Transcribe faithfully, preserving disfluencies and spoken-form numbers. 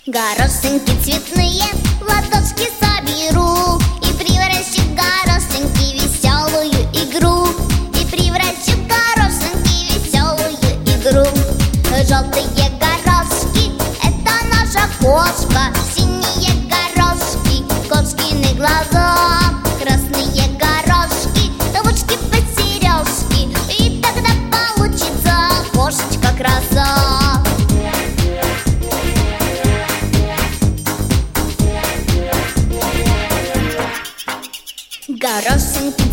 Горошинки цветные в ладошки соберу и превращу в горошинки веселую игру. И превращу в горошинки веселую игру. Желтые горошки — это наша кошка. Синие горошки — кошкины глаза. Красные горошки — ручки под сережки. И тогда получится кошечка-краса. Горошинки